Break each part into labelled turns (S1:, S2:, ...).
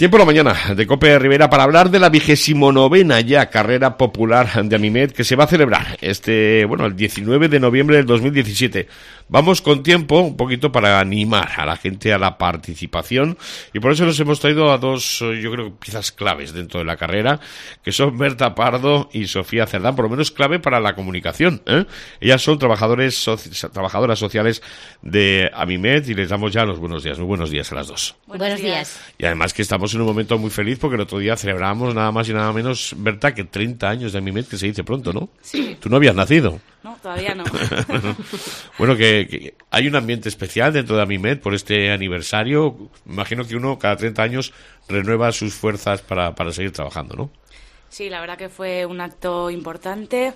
S1: Tiempo la mañana de COPE Rivera para hablar de la 29ª ya carrera popular de Amimet que se va a celebrar el 19 de noviembre del 2017. Vamos con tiempo, un poquito para animar a la gente a la participación, y por eso nos hemos traído a dos, yo creo, piezas claves dentro de la carrera, que son Berta Pardo y Sofía Cerdán, por lo menos clave para la comunicación, ¿eh? Ellas son trabajadoras sociales de Amimet y les damos ya los buenos días. Muy buenos días a las dos.
S2: Buenos días.
S1: Y además que estamos en un momento muy feliz porque el otro día celebramos nada más y nada menos, Berta, que 30 años de Amimet, que se dice pronto, ¿no?
S2: Sí.
S1: Tú no habías nacido.
S2: No, todavía no.
S1: Bueno, que hay un ambiente especial dentro de Amimet por este aniversario. Me imagino que uno cada 30 años renueva sus fuerzas para seguir trabajando, ¿no?
S2: Sí, la verdad que fue un acto importante.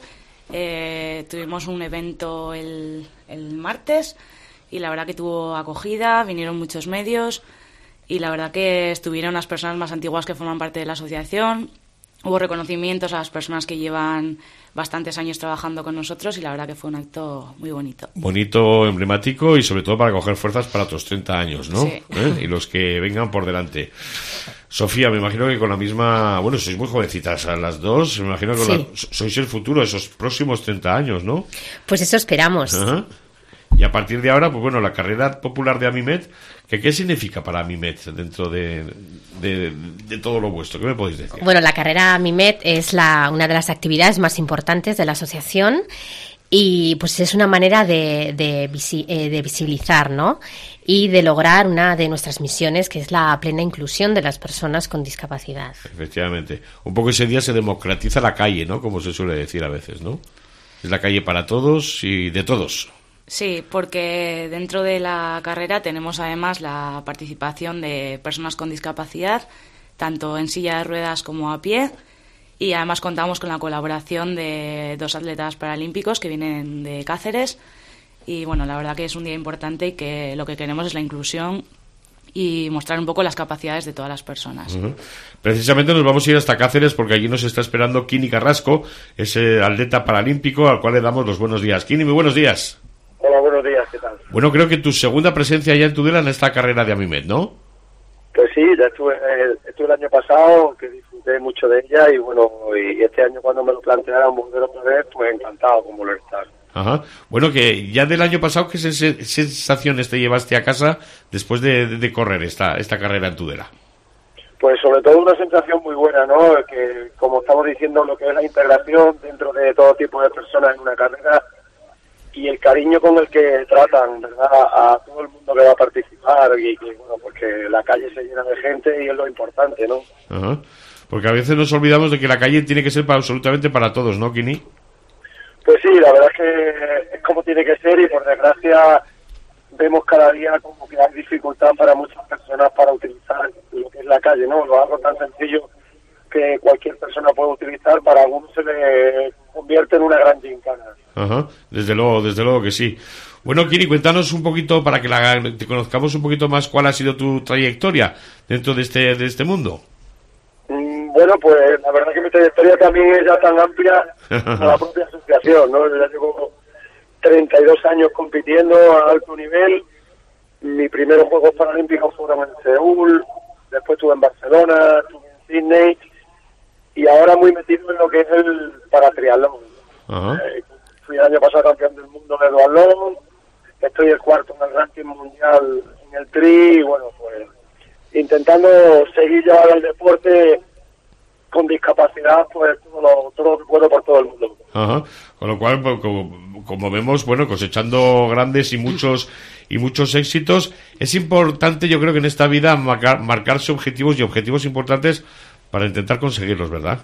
S2: Tuvimos un evento el martes y la verdad que tuvo acogida, vinieron muchos medios y la verdad que estuvieron las personas más antiguas que forman parte de la asociación. Hubo reconocimientos a las personas que llevan bastantes años trabajando con nosotros y la verdad que fue un acto muy bonito. Bonito,
S1: emblemático y sobre todo para coger fuerzas para otros 30 años, ¿no?
S2: Sí.
S1: Y los que vengan por delante. Sofía, me imagino que con la misma... Bueno, sois muy jovencitas a las dos. Me imagino que sois el futuro de esos próximos 30 años, ¿no?
S3: Pues eso esperamos.
S1: Ajá. Y a partir de ahora, pues bueno, la carrera popular de Amimet, ¿qué significa para Amimet dentro de todo lo vuestro? ¿Qué me podéis decir?
S3: Bueno, la carrera Amimet es una de las actividades más importantes de la asociación y pues es una manera de visibilizar, ¿no? Y de lograr una de nuestras misiones, que es la plena inclusión de las personas con discapacidad.
S1: Efectivamente. Un poco ese día se democratiza la calle, ¿no? Como se suele decir a veces, ¿no? Es la calle para todos y de todos.
S2: Sí, porque dentro de la carrera tenemos además la participación de personas con discapacidad, tanto en silla de ruedas como a pie, y además contamos con la colaboración de 2 atletas paralímpicos que vienen de Cáceres, y bueno, la verdad que es un día importante y que lo que queremos es la inclusión y mostrar un poco las capacidades de todas las personas.
S1: Uh-huh. Precisamente nos vamos a ir hasta Cáceres porque allí nos está esperando Kini Carrasco, ese atleta paralímpico al cual le damos los buenos días. Kini, muy buenos días.
S4: Hola, buenos días, ¿qué tal?
S1: Bueno, creo que tu segunda presencia ya en Tudela en esta carrera de Amimet, ¿no?
S4: Pues sí, ya estuve el año pasado, que disfruté mucho de ella, y bueno, y este año cuando me lo plantearon volver otra vez, pues encantado con volver a estar.
S1: Ajá. Bueno, que ya del año pasado, ¿qué sensaciones te llevaste a casa después de correr esta carrera en Tudela?
S4: Pues sobre todo una sensación muy buena, ¿no? Que como estamos diciendo, lo que es la integración dentro de todo tipo de personas en una carrera, y el cariño con el que tratan, ¿verdad?, a todo el mundo que va a participar, y que, bueno, porque la calle se llena de gente y es lo importante, ¿no?
S1: Ajá. Porque a veces nos olvidamos de que la calle tiene que ser absolutamente para todos, ¿no, Kini?
S4: Pues sí, la verdad es que es como tiene que ser, y por desgracia vemos cada día como que hay dificultad para muchas personas para utilizar lo que es la calle, ¿no? Lo algo tan sencillo que cualquier persona puede utilizar, para algunos se le convierte en una gran gincana.
S1: Ajá, desde luego que sí. Bueno, Kini, cuéntanos un poquito, para que te conozcamos un poquito más, cuál ha sido tu trayectoria dentro de este mundo.
S4: Bueno, pues la verdad que mi trayectoria también es ya tan amplia como la propia asociación, ¿no? Yo ya llevo 32 años compitiendo a alto nivel. Mis primeros Juegos Paralímpicos fueron en Seúl, después estuve en Barcelona, estuve en Sydney, y ahora muy metido en lo que es el paratriatlón. Fui el año pasado campeón del mundo de duatlón, estoy el cuarto en el ranking mundial en el tri, y bueno, pues intentando seguir llevando el deporte con discapacidad, pues todo lo que puedo por todo el mundo.
S1: Ajá. Con lo cual, pues, como vemos, bueno, cosechando grandes y muchos éxitos. Es importante, yo creo que en esta vida marcarse objetivos importantes para intentar conseguirlos, ¿verdad?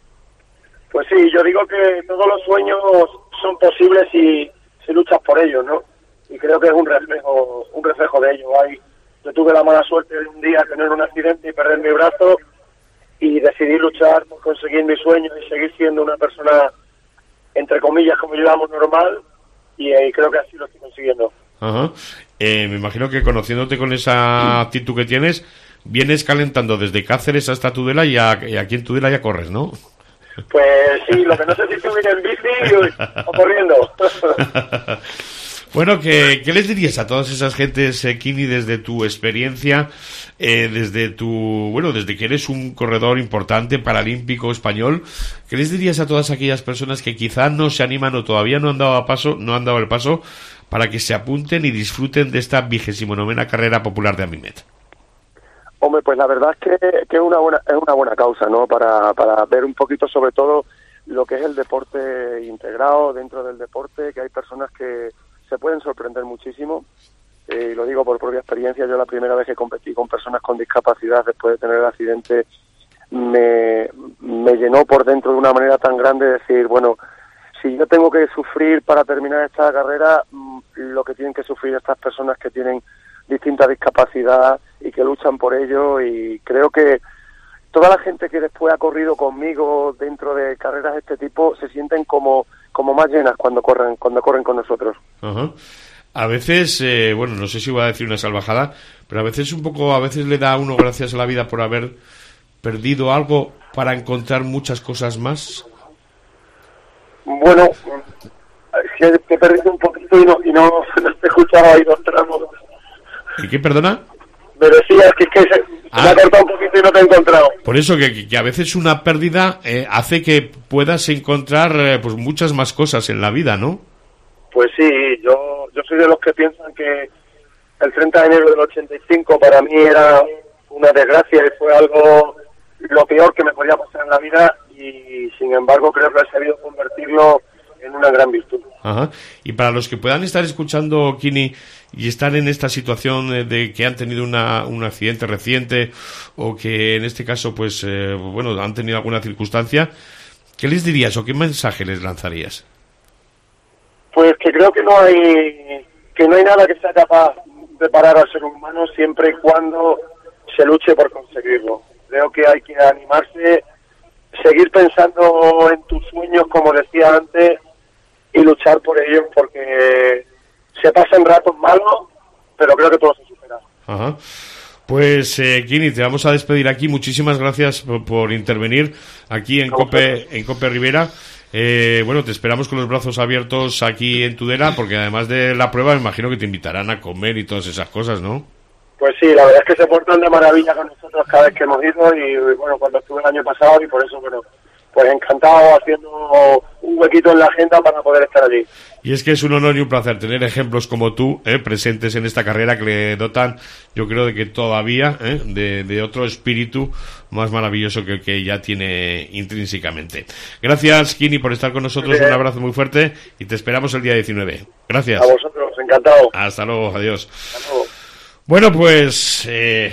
S1: Pues
S4: sí, yo digo que todos los sueños son posibles si luchas por ellos, ¿no? Y creo que es un reflejo de ello. Yo tuve la mala suerte de un día tener un accidente y perder mi brazo, y decidí luchar por conseguir mis sueños y seguir siendo una persona, entre comillas, como llamamos, normal, y creo que así lo estoy consiguiendo.
S1: Ajá. Me imagino que conociéndote con esa actitud que tienes, vienes calentando desde Cáceres hasta Tudela, y aquí en Tudela ya corres, ¿no?
S4: Pues sí, lo que no sé si tú vienes en bici o corriendo.
S1: Bueno, ¿qué les dirías a todas esas gentes, Kini, desde tu experiencia, desde que eres un corredor importante paralímpico español? ¿Qué les dirías a todas aquellas personas que quizá no se animan o todavía no han dado el paso para que se apunten y disfruten de esta 29ª carrera popular de Amimet?
S4: Hombre, pues la verdad es que es una buena causa, ¿no? Para ver un poquito sobre todo lo que es el deporte integrado dentro del deporte, que hay personas que se pueden sorprender muchísimo, y lo digo por propia experiencia. Yo la primera vez que competí con personas con discapacidad después de tener el accidente me llenó por dentro de una manera tan grande de decir, bueno, si yo tengo que sufrir para terminar esta carrera, lo que tienen que sufrir estas personas que tienen distinta discapacidad y que luchan por ello. Y creo que toda la gente que después ha corrido conmigo dentro de carreras de este tipo se sienten como más llenas cuando corren con nosotros.
S1: Ajá. A veces, no sé si voy a decir una salvajada, pero a veces le da a uno gracias a la vida por haber perdido algo para encontrar muchas cosas más.
S4: Bueno, te he perdido un poquito y no te escuchaba ahí dos tramos.
S1: ¿Y qué, perdona?
S4: Me decías que se me ha cortado un poquito y no te he encontrado.
S1: Por eso que a veces una pérdida hace que puedas encontrar pues muchas más cosas en la vida, ¿no?
S4: Pues sí, yo soy de los que piensan que el 30 de enero del 85 para mí era una desgracia y fue algo lo peor que me podía pasar en la vida, y sin embargo creo que he sabido convertirlo en una gran virtud.
S1: Ajá. Y para los que puedan estar escuchando, Kini, y están en esta situación de que han tenido un accidente reciente o que en este caso pues han tenido alguna circunstancia, ¿qué les dirías o qué mensaje les lanzarías?
S4: Pues que creo que no hay nada que sea capaz de parar al ser humano siempre y cuando se luche por conseguirlo. Creo que hay que animarse, seguir pensando en tus sueños, como decía antes, y luchar por ellos, porque se pasan ratos malos, pero creo que todo se supera.
S1: Ajá. Pues, Kini, te vamos a despedir aquí. Muchísimas gracias por intervenir aquí en Cope Rivera. Te esperamos con los brazos abiertos aquí en Tudela, porque además de la prueba, me imagino que te invitarán a comer y todas esas cosas, ¿no?
S4: Pues sí, la verdad es que se portan de maravilla con nosotros cada vez que hemos ido, y cuando estuve el año pasado, y por eso, pues encantado haciendo un huequito en la agenda para poder estar allí.
S1: Y es que es un honor y un placer tener ejemplos como tú presentes en esta carrera, que le dotan, yo creo, de que todavía de otro espíritu más maravilloso que el que ya tiene intrínsecamente. Gracias, Kini, por estar con nosotros. Bien. Un abrazo muy fuerte y te esperamos el día 19. Gracias.
S4: A vosotros, encantado.
S1: Hasta luego, adiós.
S4: Hasta luego.
S1: Bueno, pues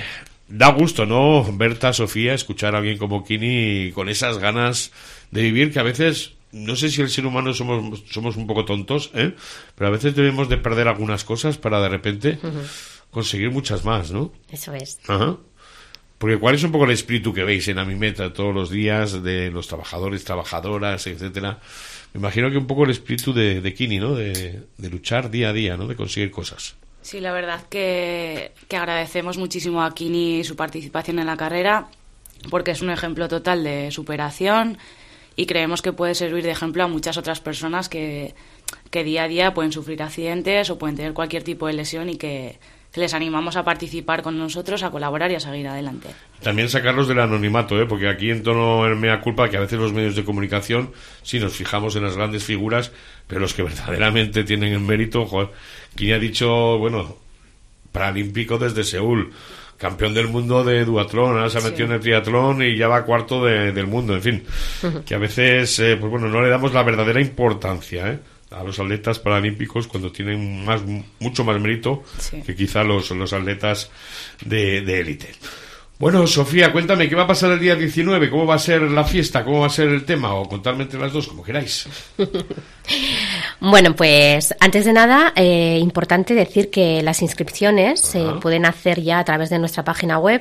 S1: da gusto, ¿no? Berta, Sofía, escuchar a alguien como Kini con esas ganas de vivir, que a veces, no sé si el ser humano somos un poco tontos, pero a veces debemos de perder algunas cosas para de repente conseguir muchas más, ¿no?
S3: Eso es.
S1: Ajá. Porque ¿cuál es un poco el espíritu que veis en Amimet todos los días de los trabajadores, trabajadoras, etcétera? Me imagino que un poco el espíritu de Kini, ¿no? De luchar día a día, ¿no? De conseguir cosas.
S2: Sí, la verdad que agradecemos muchísimo a Kini su participación en la carrera, porque es un ejemplo total de superación, y creemos que puede servir de ejemplo a muchas otras personas que día a día pueden sufrir accidentes o pueden tener cualquier tipo de lesión, y que les animamos a participar con nosotros, a colaborar y a seguir adelante.
S1: También sacarlos del anonimato, porque aquí en tono el mea culpa, que a veces los medios de comunicación sí nos fijamos en las grandes figuras, pero los que verdaderamente tienen el mérito, quien ha dicho, paralímpico desde Seúl, campeón del mundo de duatlón, ahora se ha metido en el triatlón y ya va cuarto del mundo, en fin, que a veces no le damos la verdadera importancia a los atletas paralímpicos cuando tienen mucho más mérito que quizá los atletas de élite. Bueno, Sofía, cuéntame, ¿qué va a pasar el día 19? ¿Cómo va a ser la fiesta? ¿Cómo va a ser el tema? O contadme entre las dos, como queráis.
S3: Bueno, pues antes de nada, importante decir que las inscripciones se pueden hacer ya a través de nuestra página web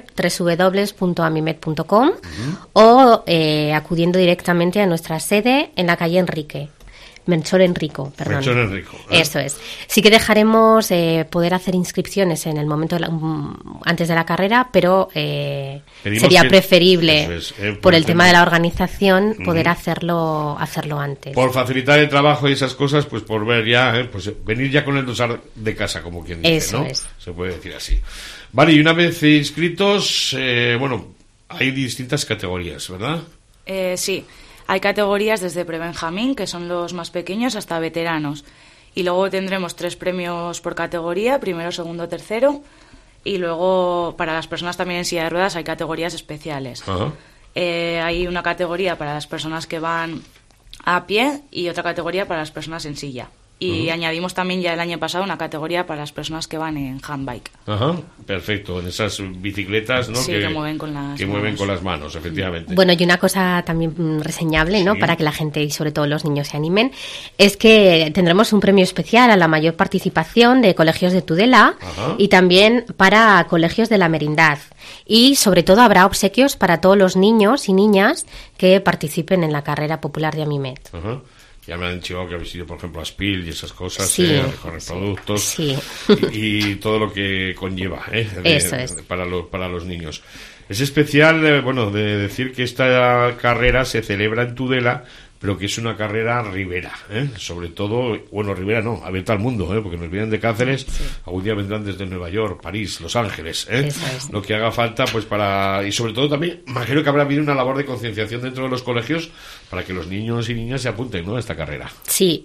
S3: www.amimet.com o acudiendo directamente a nuestra sede en la calle Enrique. Melchor Enrico, perdón.
S1: Melchor Enrico.
S3: Eso es. Sí que dejaremos poder hacer inscripciones en el momento antes de la carrera, pero sería preferible, por el tema de la organización, poder hacerlo antes.
S1: Por facilitar el trabajo y esas cosas, pues por ver ya, pues venir ya con el dosar de casa, como quien dice,
S3: eso,
S1: ¿no?
S3: Es.
S1: Se puede decir así. Vale, y una vez inscritos, hay distintas categorías, ¿verdad?
S2: Sí. Hay categorías desde prebenjamín, que son los más pequeños, hasta veteranos. Y luego tendremos 3 premios por categoría, primero, segundo, tercero. Y luego, para las personas también en silla de ruedas, hay categorías especiales.
S1: Ajá.
S2: Hay una categoría para las personas que van a pie y otra categoría para las personas en silla. Y añadimos también ya el año pasado una categoría para las personas que van en handbike.
S1: Ajá, perfecto, en esas bicicletas, ¿no?
S2: Sí, que mueven con las manos.
S1: Mueven con las manos, efectivamente.
S3: Bueno, y una cosa también reseñable, ¿no? Sí. Para que la gente y sobre todo los niños se animen, es que tendremos un premio especial a la mayor participación de colegios de Tudela. Ajá. Y también para colegios de la Merindad. Y sobre todo habrá obsequios para todos los niños y niñas que participen en la carrera popular de Amimet.
S1: Ajá. Ya me han dicho que habéis ido, por ejemplo, a Spil y esas cosas,
S3: sí,
S1: con productos,
S3: sí.
S1: y todo lo que conlleva,
S3: Eso es.
S1: para los niños. Es especial, de decir que esta carrera se celebra en Tudela, pero que es una carrera ribera, sobre todo, ribera no, abierta al mundo, porque nos vienen de Cáceres, sí. Algún día vendrán desde Nueva York, París, Los Ángeles,
S3: Eso es.
S1: Lo que haga falta, pues y sobre todo también, imagino que habrá habido una labor de concienciación dentro de los colegios para que los niños y niñas se apunten, ¿no?, a esta carrera.
S3: Sí,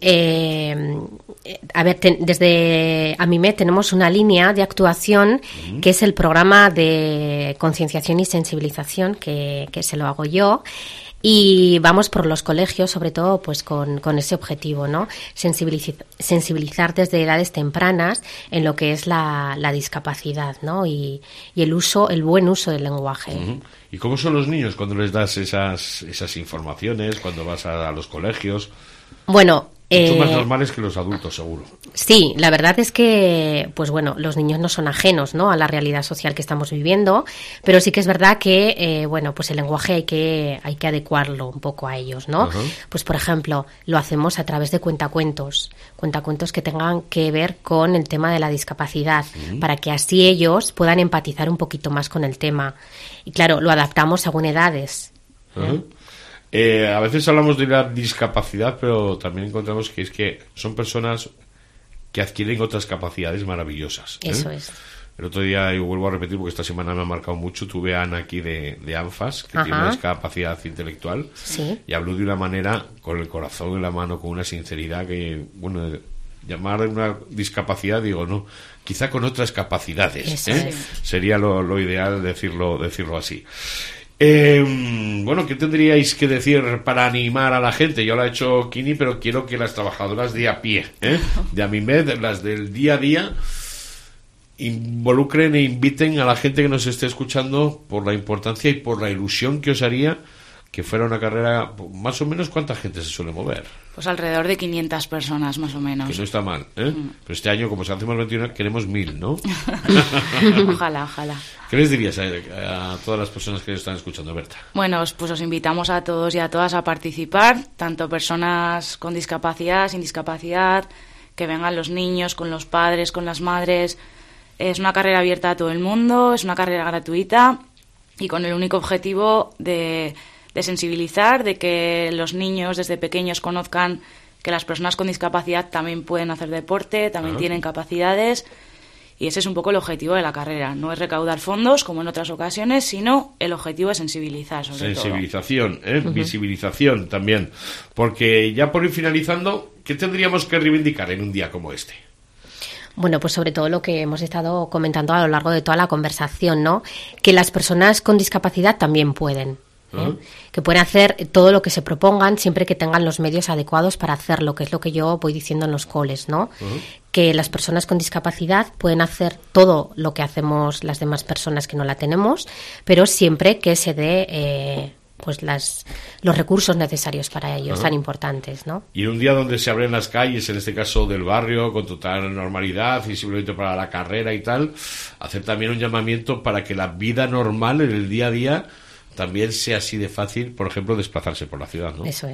S3: desde Amimet tenemos una línea de actuación que es el programa de concienciación y sensibilización que se lo hago yo. Y vamos por los colegios, sobre todo, pues con ese objetivo, ¿no? Sensibilizar desde edades tempranas en lo que es la discapacidad, ¿no? Y el buen uso del lenguaje.
S1: ¿Y cómo son los niños cuando les das esas informaciones, cuando vas a los colegios?
S3: Bueno,
S1: mucho más normales que los adultos, seguro.
S3: Sí, la verdad es que, los niños no son ajenos, ¿no?, a la realidad social que estamos viviendo, pero sí que es verdad que, el lenguaje hay que adecuarlo un poco a ellos, ¿no? Uh-huh. Pues, por ejemplo, lo hacemos a través de cuentacuentos que tengan que ver con el tema de la discapacidad, para que así ellos puedan empatizar un poquito más con el tema. Y claro, lo adaptamos según edades.
S1: Uh-huh. A veces hablamos de la discapacidad, pero también encontramos que son personas que adquieren otras capacidades maravillosas.
S3: Eso es.
S1: El otro día, y vuelvo a repetir porque esta semana me ha marcado mucho, tuve a Ana aquí de ANFAS, que tiene una discapacidad intelectual,
S3: sí.
S1: Y habló de una manera, con el corazón en la mano, con una sinceridad que, llamar de una discapacidad, digo, no, quizá con otras capacidades, sería lo ideal decirlo así. ¿Qué tendríais que decir para animar a la gente? Yo lo ha hecho Kini, pero quiero que las trabajadoras de a pie, de Amimet, las del día a día, involucren e inviten a la gente que nos esté escuchando por la importancia y por la ilusión que os haría que fuera una carrera. Más o menos, ¿cuánta gente se suele mover? Pues
S2: alrededor de 500 personas, más o menos.
S1: Que no está mal, Pero este año, como se hacemos 21, queremos 1000, ¿no?
S2: Ojalá.
S1: ¿Qué les dirías a todas las personas que están escuchando, Berta?
S2: Bueno, pues os invitamos a todos y a todas a participar, tanto personas con discapacidad, sin discapacidad, que vengan los niños, con los padres, con las madres. Es una carrera abierta a todo el mundo, es una carrera gratuita y con el único objetivo de sensibilizar, de que los niños desde pequeños conozcan que las personas con discapacidad también pueden hacer deporte, también tienen capacidades, y ese es un poco el objetivo de la carrera. No es recaudar fondos, como en otras ocasiones, sino el objetivo es sensibilizar, sobre
S1: sensibilización, todo. Visibilización también. Porque ya por ir finalizando, ¿qué tendríamos que reivindicar en un día como este?
S3: Bueno, pues sobre todo lo que hemos estado comentando a lo largo de toda la conversación, ¿no? Que las personas con discapacidad también pueden. Que pueden hacer todo lo que se propongan siempre que tengan los medios adecuados para hacerlo, que es lo que yo voy diciendo en los coles, ¿no? Que las personas con discapacidad pueden hacer todo lo que hacemos las demás personas que no la tenemos, pero siempre que se dé los recursos necesarios para ellos, tan importantes, ¿no?
S1: Y en un día donde se abren las calles, en este caso del barrio, con total normalidad y simplemente para la carrera y tal, hacer también un llamamiento para que la vida normal en el día a día también sea así de fácil, por ejemplo, desplazarse por la ciudad, ¿no?
S3: Eso es.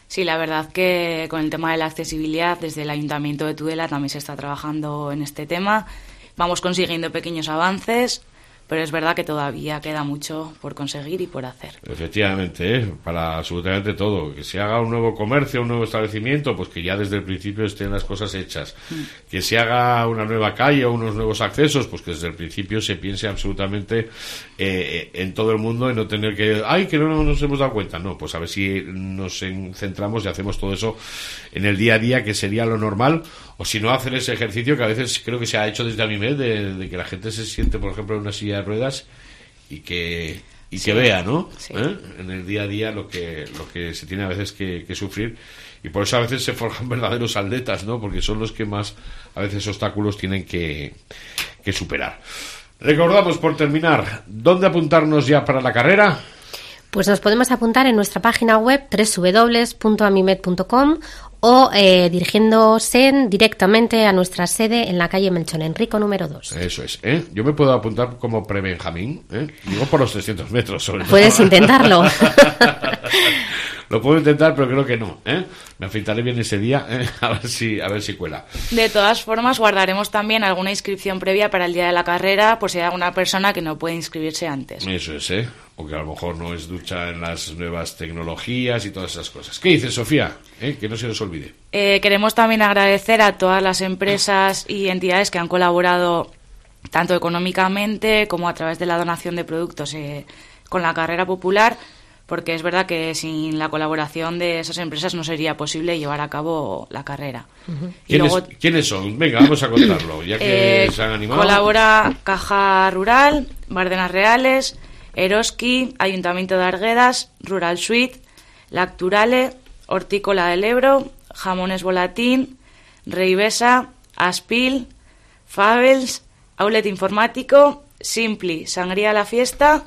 S2: Sí, la verdad que con el tema de la accesibilidad, desde el Ayuntamiento de Tudela también se está trabajando en este tema. Vamos consiguiendo pequeños avances, pero es verdad que todavía queda mucho por conseguir y por hacer.
S1: Efectivamente, para absolutamente todo. Que se haga un nuevo comercio, un nuevo establecimiento, pues que ya desde el principio estén las cosas hechas. Que se haga una nueva calle o unos nuevos accesos, pues que desde el principio se piense absolutamente en todo el mundo y no tener que... ¡Ay, que no nos hemos dado cuenta! No, pues a ver si nos centramos y hacemos todo eso en el día a día, que sería lo normal, o si no, hacer ese ejercicio que a veces creo que se ha hecho desde AMIMED, de que la gente se siente, por ejemplo, en una silla de ruedas y que vea, ¿no?
S2: Sí.
S1: En el día a día lo que se tiene a veces que sufrir, y por eso a veces se forjan verdaderos atletas, ¿no? Porque son los que más a veces obstáculos tienen que superar. Recordamos, por terminar, ¿dónde apuntarnos ya para la carrera?
S3: Pues nos podemos apuntar en nuestra página web www.amimed.com o dirigiéndose directamente a nuestra sede en la calle Melchor Enrico número 2.
S1: Eso es, ¿eh? Yo me puedo apuntar como pre-Benjamín, ¿eh? Digo por los 300 metros, sobre todo.
S3: Puedes intentarlo.
S1: Lo puedo intentar, pero creo que no, ¿eh? Me afeitaré bien ese día, ¿eh? a ver si cuela.
S2: De todas formas, guardaremos también alguna inscripción previa para el día de la carrera, por si hay alguna persona que no puede inscribirse antes.
S1: Eso es, ¿eh? O que a lo mejor no es ducha en las nuevas tecnologías y todas esas cosas. ¿Qué dices, Sofía? Que no se nos olvide.
S2: Queremos también agradecer a todas las empresas y entidades que han colaborado tanto económicamente como a través de la donación de productos con la carrera popular, porque es verdad que sin la colaboración de esas empresas no sería posible llevar a cabo la carrera. Y
S1: ¿Quiénes son? Venga, vamos a contarlo, ya que se han animado.
S2: Colabora Caja Rural, Bardenas Reales, Eroski, Ayuntamiento de Arguedas, Rural Suite, Lacturale, Hortícola del Ebro, Jamones Volatín, Reivesa, Aspil, Fabels, Outlet Informático, Simpli, Sangría La Fiesta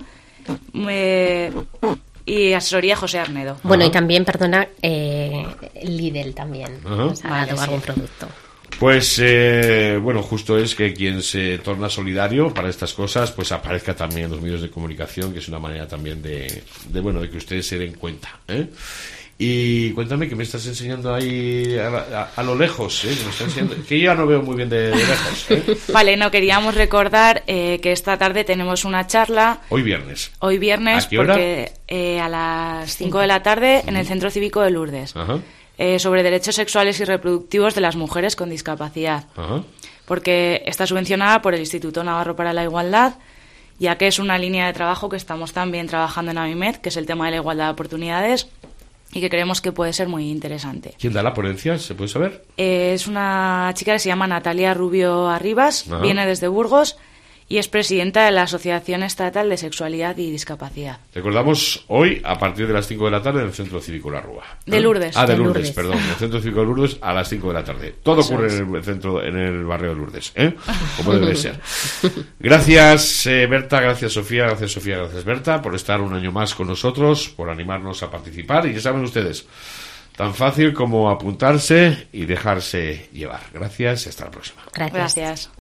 S2: y Asesoría José Arnedo.
S3: Bueno, y también, perdona, Lidl también nos ha dado algún producto.
S1: Pues, bueno, justo es que quien se torna solidario para estas cosas, pues aparezca también en los medios de comunicación, que es una manera también de que ustedes se den cuenta, ¿eh? Y cuéntame, que me estás enseñando ahí a lo lejos, ¿eh? Me estás enseñando, que yo ya no veo muy bien de lejos, ¿eh?
S2: Vale, no, queríamos recordar que esta tarde tenemos una charla.
S1: Hoy viernes.
S2: ¿A qué hora? Porque a las 5 de la tarde en el Centro Cívico de Lourdes.
S1: Ajá.
S2: Sobre derechos sexuales y reproductivos de las mujeres con discapacidad.
S1: Ajá.
S2: Porque está subvencionada por el Instituto Navarro para la Igualdad, ya que es una línea de trabajo que estamos también trabajando en AMIMED, que es el tema de la igualdad de oportunidades, y que creemos que puede ser muy interesante.
S1: ¿Quién da la ponencia? ¿Se puede saber?
S2: Es una chica que se llama Natalia Rubio Arribas,
S1: Ajá.
S2: Viene desde Burgos y es presidenta de la Asociación Estatal de Sexualidad y Discapacidad.
S1: Recordamos hoy a partir de las 5 de la tarde en el Centro Cívico La Rúa.
S2: De Lourdes.
S1: De Lourdes, perdón. En el Centro Cívico de Lourdes a las 5 de la tarde. Todo eso ocurre en el centro, en el barrio de Lourdes, ¿eh? Como debe ser. Gracias, Berta, gracias, Sofía, gracias, Berta, por estar un año más con nosotros, por animarnos a participar. Y ya saben ustedes, tan fácil como apuntarse y dejarse llevar. Gracias y hasta la próxima.
S2: Gracias.